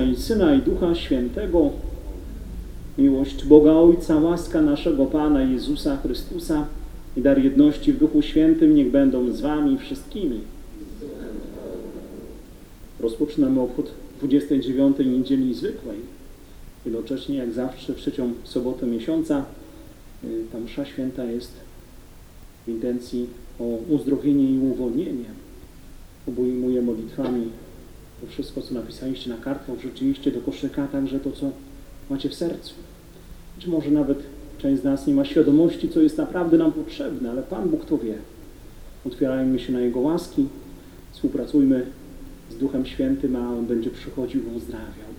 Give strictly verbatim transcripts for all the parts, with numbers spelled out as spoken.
Ojca i Syna i Ducha Świętego, miłość Boga Ojca, łaska naszego Pana Jezusa Chrystusa i dar jedności w Duchu Świętym niech będą z wami wszystkimi. Rozpoczynamy obchód dwudziestej dziewiątej Niedzieli Zwykłej. Jednocześnie, jak zawsze, w trzecią sobotę miesiąca ta msza święta jest w intencji o uzdrowienie i uwolnienie. Obejmuje modlitwami to wszystko, co napisaliście na kartkach, wrzuciliście do koszyka, także to, co macie w sercu. Być może nawet część z nas nie ma świadomości, co jest naprawdę nam potrzebne, ale Pan Bóg to wie. Otwierajmy się na Jego łaski, współpracujmy z Duchem Świętym, a On będzie przychodził i uzdrawiał.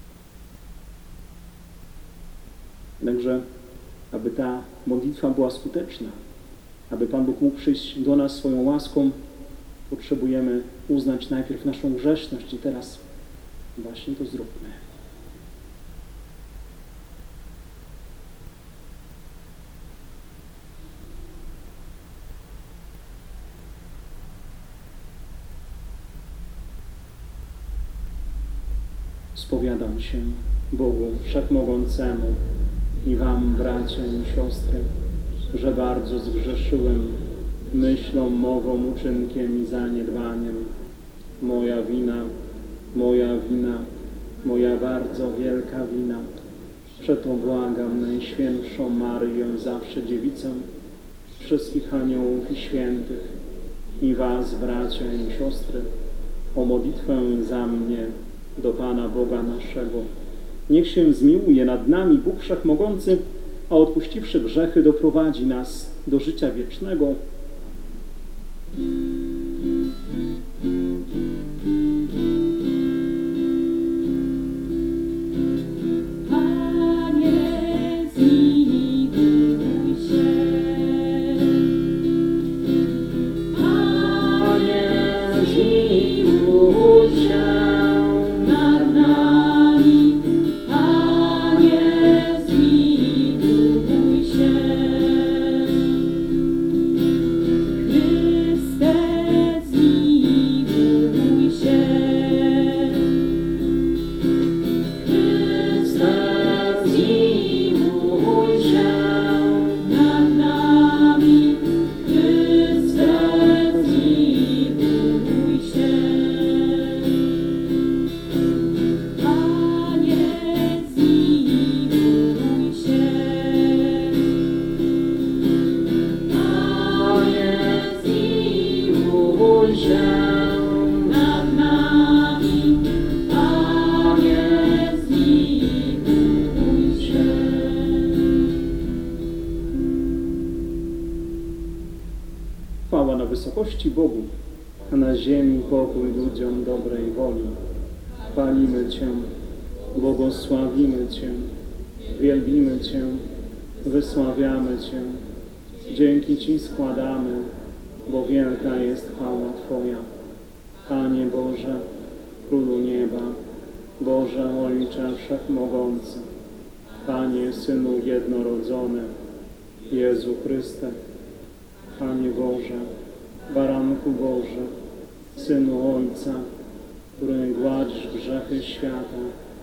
Jednakże, aby ta modlitwa była skuteczna, aby Pan Bóg mógł przyjść do nas swoją łaską, potrzebujemy uznać najpierw naszą grzeszność i teraz właśnie to zróbmy. Spowiadam się Bogu Wszechmogącemu i wam, bracia i siostry, że bardzo zgrzeszyłem myślą, mową, uczynkiem i zaniedbaniem. Moja wina, moja wina, moja bardzo wielka wina. Przeto błagam Najświętszą Maryję, zawsze Dziewicę, wszystkich aniołów i świętych i was, bracia i siostry, o modlitwę za mnie do Pana Boga naszego. Niech się zmiłuje nad nami Bóg Wszechmogący, a odpuściwszy grzechy doprowadzi nas do życia wiecznego. Chwała na wysokości Bogu, a na ziemi pokój ludziom dobrej woli. Chwalimy Cię, błogosławimy Cię, wielbimy Cię, wysławiamy Cię. Dzięki Ci składamy, bo wielka jest chwała Twoja. Panie Boże, Królu Nieba, Boże Ojcze Wszechmogący, Panie Synu Jednorodzony, Jezu Chryste, Panie Boże, Baranku Boże, Synu Ojca, który gładzisz grzechy świata,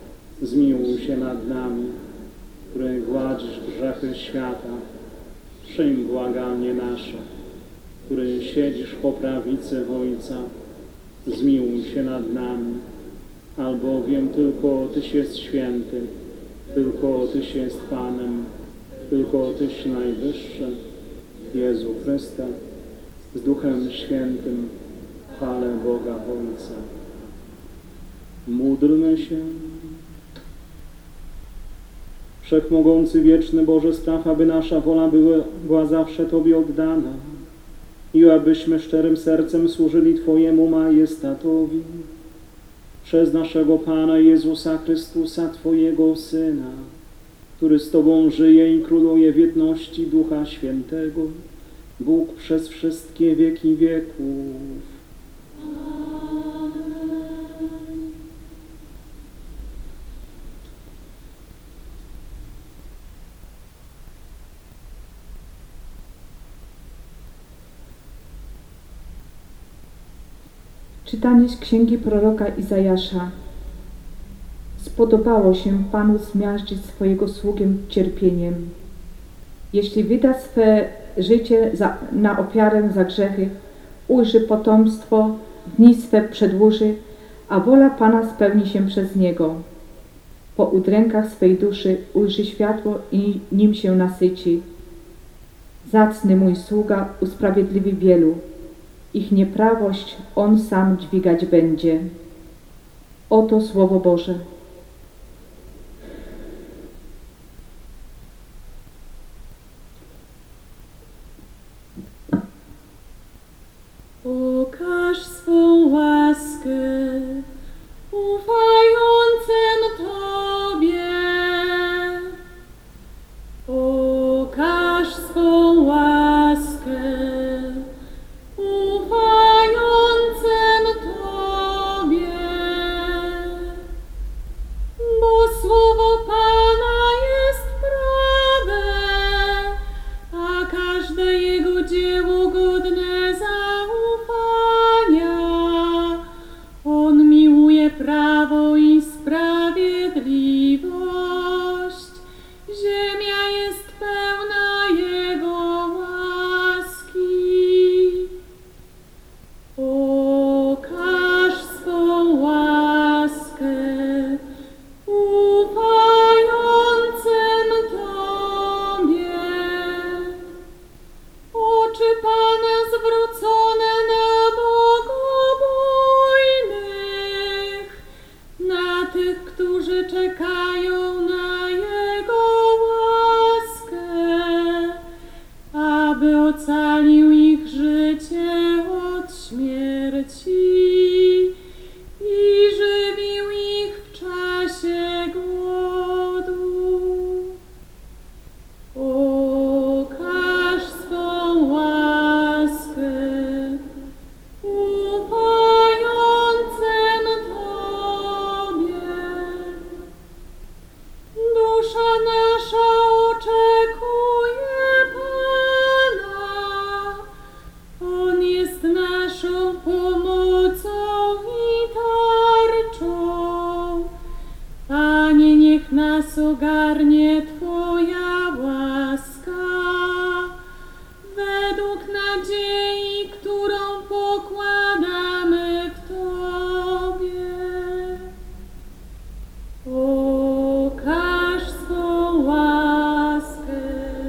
zmiłuj się nad nami, który gładzisz grzechy świata, przyjm błaganie nasze, który siedzisz po prawicy Ojca, zmiłuj się nad nami, albowiem tylko Tyś jest święty, tylko Tyś jest Panem, tylko Tyś najwyższy, Jezu Chryste, z Duchem Świętym, chwalę Boga Ojca. Módlmy się. Wszechmogący, wieczny Boże, spraw, aby nasza wola była, była zawsze Tobie oddana i abyśmy szczerym sercem służyli Twojemu majestatowi przez naszego Pana Jezusa Chrystusa, Twojego Syna, który z Tobą żyje i króluje w jedności Ducha Świętego, Bóg przez wszystkie wieki wieków. Czytanie z księgi proroka Izajasza. spodobało się Panu zmiażdżyć swojego sługę cierpieniem. Jeśli wyda swe życie za, na ofiarę za grzechy, ujrzy potomstwo, dni swe przedłuży, a wola Pana spełni się przez niego. Po udrękach swej duszy ujrzy światło i nim się nasyci. Zacny mój sługa usprawiedliwi wielu, ich nieprawość on sam dźwigać będzie. Oto Słowo Boże. Okaż swą łaskę ufającym Tobie. Okaż swą łaskę ufającym Tobie. Bo słowo Pana jest prawe, a każde Jego dzieło godne zaufania. On miłuje prawo i sprawiedliwość. Ziemia jest pełna Jego łaski. Okaż swą łaskę ufającym Tobie. Oczy Pana zwrócone na bogobojnych, na tych, którzy czekają na Jego łaskę, aby ocalił ich życie od śmierci i żywił ich w czasie głodu. Okaż swą łaskę ufającym Tobie. Dusza nasza oczekuje Pana. On jest naszą pomocą i tarczą. Panie, niech nas ogarnie Twoja łaska, według nadziei, którą pokładamy w Tobie. Okaż swą łaskę.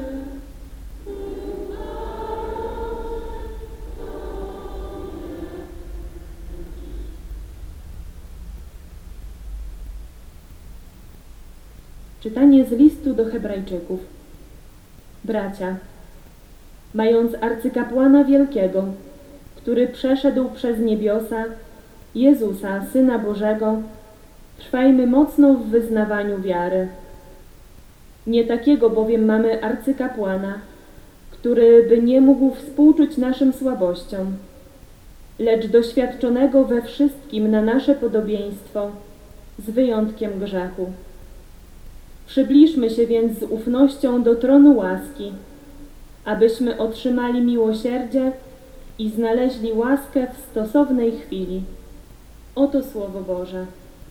Czytanie z listu do Hebrajczyków. Bracia, mając arcykapłana wielkiego, który przeszedł przez niebiosa, Jezusa, Syna Bożego, trwajmy mocno w wyznawaniu wiary. Nie takiego bowiem mamy arcykapłana, który by nie mógł współczuć naszym słabościom, lecz doświadczonego we wszystkim na nasze podobieństwo, z wyjątkiem grzechu. Przybliżmy się więc z ufnością do tronu łaski, abyśmy otrzymali miłosierdzie i znaleźli łaskę w stosownej chwili. Oto Słowo Boże.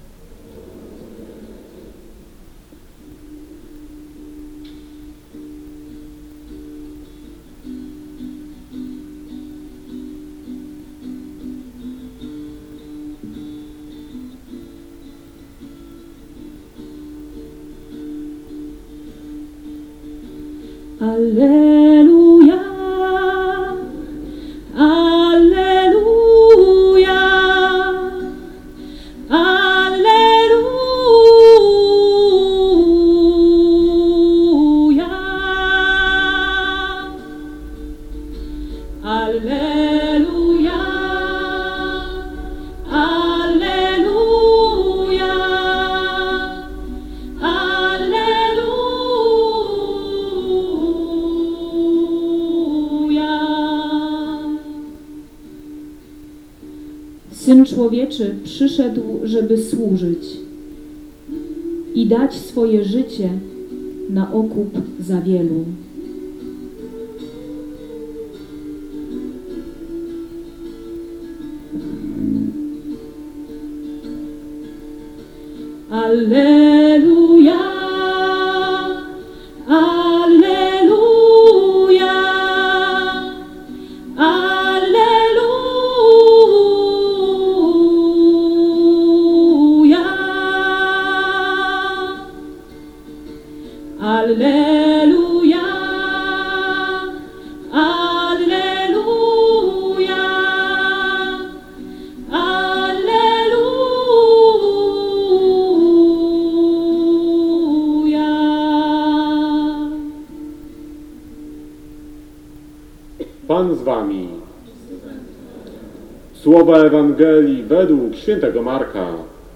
Alleluja, alleluja, alleluja, alleluja, alleluja. Syn Człowieczy przyszedł, żeby służyć i dać swoje życie na okup za wielu. Alleluja, Alleluja, Alleluja, Alleluja, Alleluja, Alleluja. Pan z wami. Słowa Ewangelii według świętego Marka.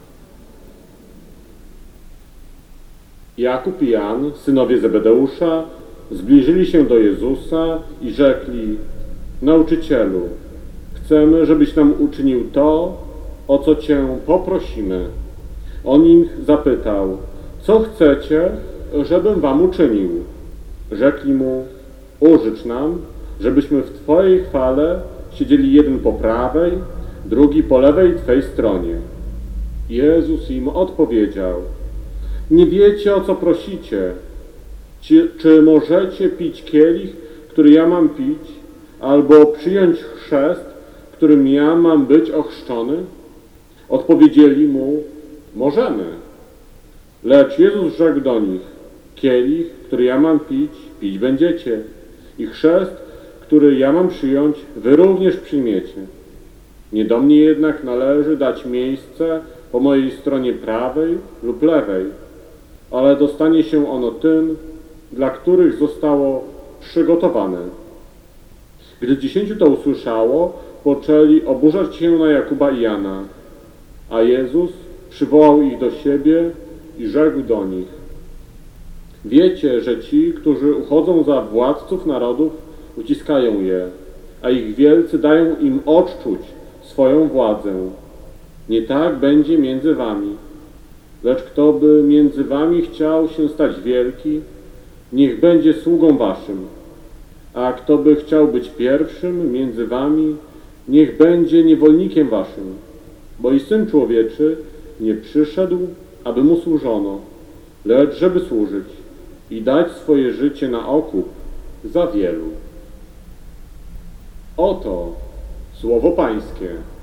Jakub i Jan, synowie Zebedeusza, zbliżyli się do Jezusa i rzekli: Nauczycielu, chcemy, żebyś nam uczynił to, o co Cię poprosimy. On ich zapytał: co chcecie, żebym wam uczynił? Rzekli mu: użycz nam, żebyśmy w Twojej chwale siedzieli jeden po prawej, drugi po lewej Twej stronie. Jezus im odpowiedział: nie wiecie, o co prosicie. Czy, czy możecie pić kielich, który ja mam pić, albo przyjąć chrzest, którym ja mam być ochrzczony? Odpowiedzieli mu: możemy. Lecz Jezus rzekł do nich: kielich, który ja mam pić, pić będziecie, i chrzest, który ja mam przyjąć, wy również przyjmiecie. Nie do mnie jednak należy dać miejsce po mojej stronie prawej lub lewej, ale dostanie się ono tym, dla których zostało przygotowane. Gdy dziesięciu to usłyszało, poczęli oburzać się na Jakuba i Jana, a Jezus przywołał ich do siebie i rzekł do nich: wiecie, że ci, którzy uchodzą za władców narodów, uciskają je, a ich wielcy dają im odczuć swoją władzę. Nie tak będzie między wami. Lecz kto by między wami chciał się stać wielki, niech będzie sługą waszym. A kto by chciał być pierwszym między wami, niech będzie niewolnikiem waszym. Bo i Syn Człowieczy nie przyszedł, aby mu służono, lecz żeby służyć i dać swoje życie na okup za wielu. Oto słowo Pańskie.